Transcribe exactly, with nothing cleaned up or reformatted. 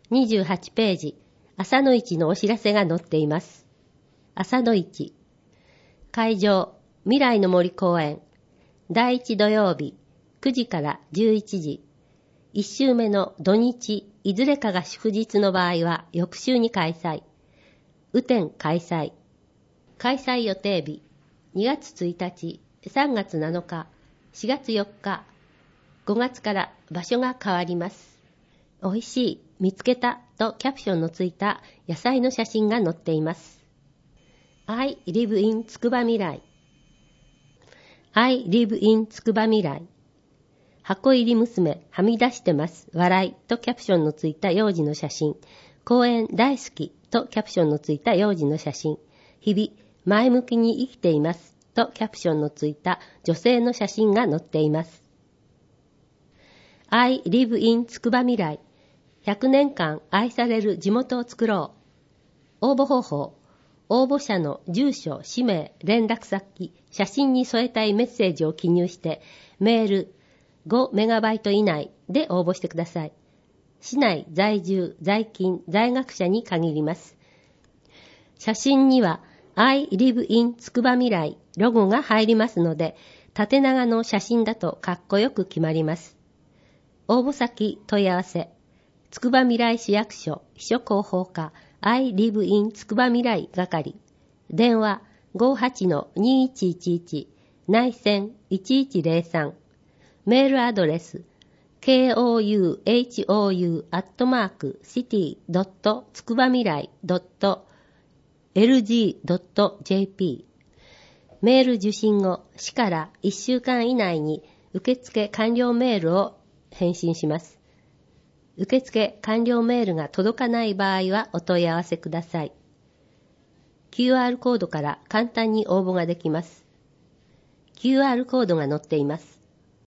にじゅうはちページ、朝の市のお知らせが載っています。朝の市。会場、未来の森公園。だいいち土曜日、くじからじゅういちじ。いち週目の土日、いずれかが祝日の場合は翌週に開催。雨天開催。開催予定日、にがつついたち、さんがつなのか、しがつよっか、ごがつから場所が変わります。おいしい、見つけたとキャプションのついた野菜の写真が載っています。I live in つくばみらい。I live in つくばみらい。箱入り娘、はみ出してます、笑いとキャプションのついた幼児の写真。公園大好きとキャプションのついた幼児の写真。日々、前向きに生きていますとキャプションのついた女性の写真が載っています。I live in つくばみらい。ひゃくねんかん愛される地元を作ろう。応募方法。応募者の住所、氏名、連絡先、写真に添えたいメッセージを記入して、メールごメガバイト以内で応募してください。市内在住、在勤、在学者に限ります。写真には I live in つくばみらいロゴが入りますので、縦長の写真だとかっこよく決まります。応募先問い合わせ。つくばみらい市役所秘書広報課 I live in つくばみらい係。電話 ごはちのにいちいちいち 内線いちいちゼロさん。メールアドレス ケーオーユーエイチオーユー アットマーク シティ ドット つくばみらい ドット エルジー ドット ジェーピー。メール受信後、市からいっしゅうかん以内に受付完了メールを返信します。受付完了メールが届かない場合はお問い合わせください。キューアール コードから簡単に応募ができます。キューアール コードが載っています。